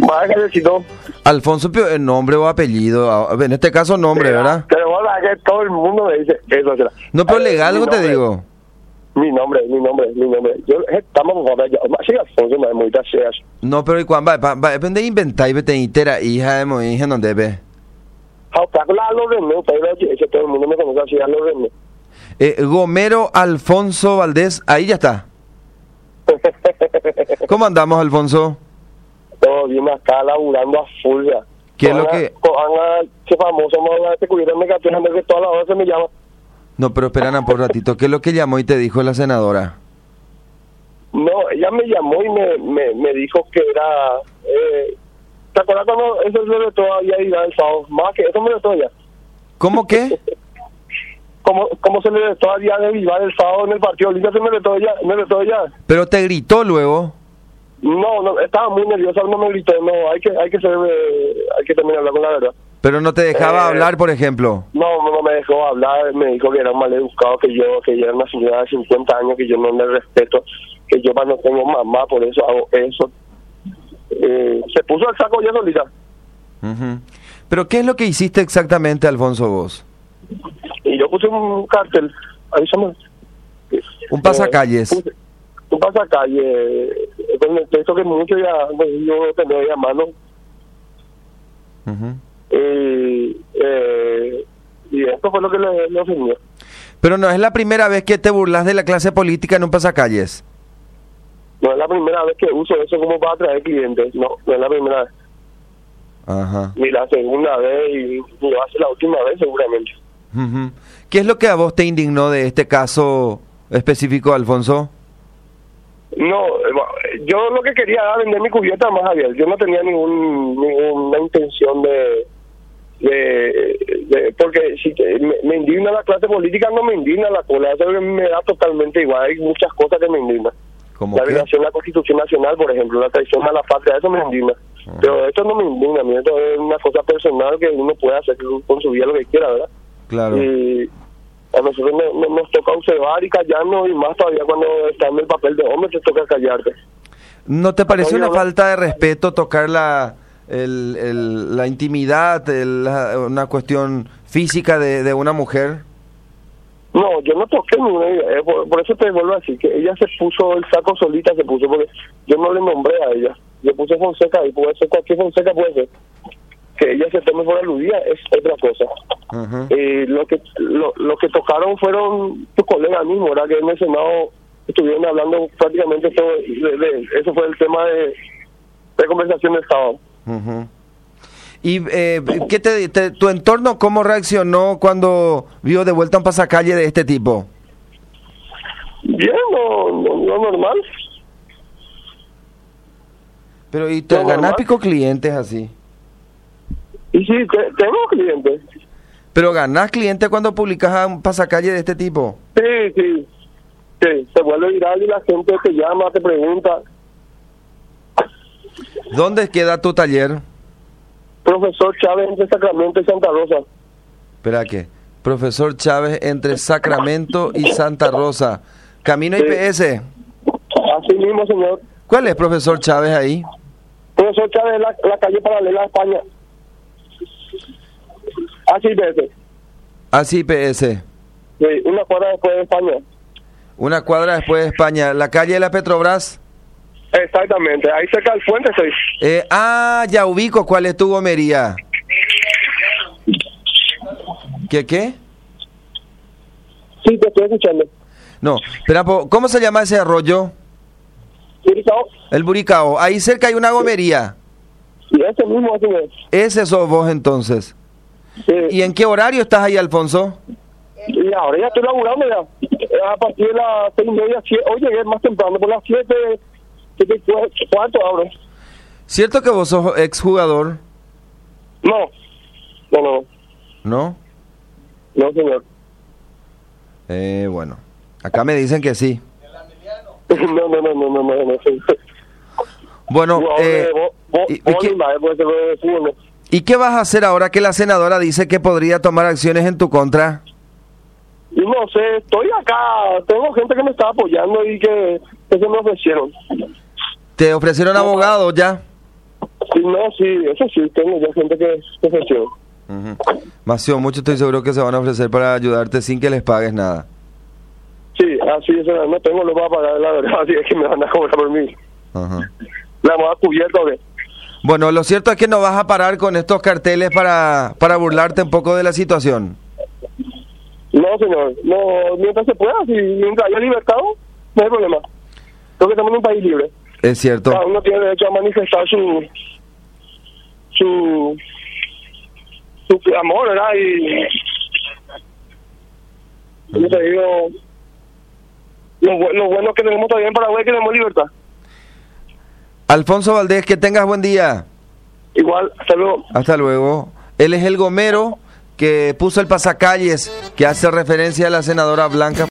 Más necesito. Alfonso, pero nombre o apellido, en este caso nombre, ¿verdad? Pero bueno, que todo el mundo me dice eso. Será. No, pero legal, algo te digo. Mi nombre. Yo, estamos con papá, sí, Alfonso, me muy gracias. No, pero ¿y cuándo? Depende de inventar y te entera, hija de mi hija, ¿dónde ve? A los René, todo el mundo me conoce así, a los René. Gomero Alfonso Valdés, ahí ya está. ¿Cómo andamos, Alfonso? Todo bien acá, laburando a full ya. ¿Qué es lo que...? Qué famoso, se cubrieron de canciones de que todas las horas se me llama. No, pero esperan por un ratito. ¿Qué es lo que llamó y te dijo la senadora? No, ella me llamó y me dijo que era... ¿te acuerdas cuando eso se le todavía iba el sábado? Más que eso me le ya. ¿Cómo qué? ¿Cómo se le todavía de Vivar el sábado en el partido? Lisa se me le ya. Pero te gritó luego. No, estaba muy nerviosa, no me gritó, no, hay que terminar hablar con la verdad. Pero no te dejaba hablar, por ejemplo. No me dejó hablar, me dijo que era un maleducado, que yo era una señora de 50 años, que yo no le respeto, que yo no tengo mamá, por eso hago eso. Se puso el saco ya solita. ¿Pero qué es lo que hiciste exactamente, Alfonso, vos? Y yo puse un cartel, avísame. Un pasacalles. Un pasacalle, con el texto que mucho ya, pues, yo tenía ya a mano. Y esto fue lo que le ofendió. Pero no es la primera vez que te burlas de la clase política en un pasacalles. No es la primera vez que uso eso como para atraer clientes, no es la primera vez. Ajá. Ni la segunda vez y va a ser la última vez seguramente. ¿Qué es lo que a vos te indignó de este caso específico, Alfonso? No, yo lo que quería era vender mi cubierta más abierta. Yo no tenía ninguna intención de porque si me indigna la clase política, no me indigna la cola, eso me da totalmente igual. Hay muchas cosas que me indignan. La violación a la Constitución Nacional, por ejemplo, la traición a la patria, eso me indigna. Pero esto no me indigna, esto es una cosa personal que uno puede hacer con su vida lo que quiera, ¿verdad? Claro. Y a nosotros nos toca observar y callarnos, y más todavía cuando estás en el papel de hombre te toca callarte. ¿No te parece una falta de respeto tocar la intimidad, una cuestión física de una mujer? No, yo no toqué ninguna, por eso te vuelvo a decir que ella se puso el saco solita, porque yo no le nombré a ella. Yo puse Fonseca y puede ser cualquier Fonseca, puede ser. Que ella se tome por aludida es otra cosa. Lo que tocaron fueron tus colegas mismos, ¿verdad? Que en el Senado estuvieron hablando prácticamente todo eso fue el tema de conversación del sábado. ¿Y tu entorno cómo reaccionó cuando vio de vuelta un pasacalle de este tipo? Bien, lo normal. Pero ¿y te ganás pico clientes así? Y sí, tengo clientes. ¿Pero ganás clientes cuando publicas un pasacalle de este tipo? Sí, se vuelve viral y la gente te llama, te pregunta. ¿Dónde queda tu taller? Profesor Chávez entre Sacramento y Santa Rosa. Espera, ¿qué? Profesor Chávez entre Sacramento y Santa Rosa. ¿Camino IPS? Así mismo, señor. ¿Cuál es Profesor Chávez ahí? Profesor Chávez es la calle paralela a España. Así IPS. Sí, una cuadra después de España. Una cuadra después de España. ¿La calle de la Petrobras? Exactamente, ahí cerca del puente estoy. Ya ubico cuál es tu gomería. ¿Qué? Sí, te estoy escuchando. No, espera, ¿cómo se llama ese arroyo? Buricao. El Buricao. Ahí cerca hay una gomería. Sí, ese mismo, así es. Ese sos vos entonces. Sí. ¿Y en qué horario estás ahí, Alfonso? Y ahora ya estoy laburando ya. A partir de las 6:30, 7. Hoy llegué más temprano, por las 7:15 ahora. ¿Cierto que vos sos exjugador? No. ¿No? No, señor. Bueno. Acá me dicen que sí. No. Bueno, ¿y qué vas a hacer ahora que la senadora dice que podría tomar acciones en tu contra? Y no sé, estoy acá, tengo gente que me está apoyando y que se me ofrecieron. ¿Te ofrecieron abogado ya? Sí, no, sí, eso sí, tengo ya gente que ofreció. Macio, mucho estoy seguro que se van a ofrecer para ayudarte sin que les pagues nada. Sí, así es, no tengo lo para pagar, la verdad, así es que me van a cobrar por mí. Ajá. ¿La hemos cubierto o qué? Bueno, lo cierto es que no vas a parar con estos carteles para burlarte un poco de la situación. No, señor, no, mientras se pueda, si mientras haya libertad, no hay problema. Creo que estamos en un país libre. Es cierto. Cada uno tiene derecho a manifestar su amor, ¿verdad? Y yo te digo, lo bueno que tenemos todavía en Paraguay es que tenemos libertad. Alfonso Valdés, que tengas buen día. Igual, hasta luego. Hasta luego. Él es el gomero que puso el pasacalles, que hace referencia a la senadora Blanca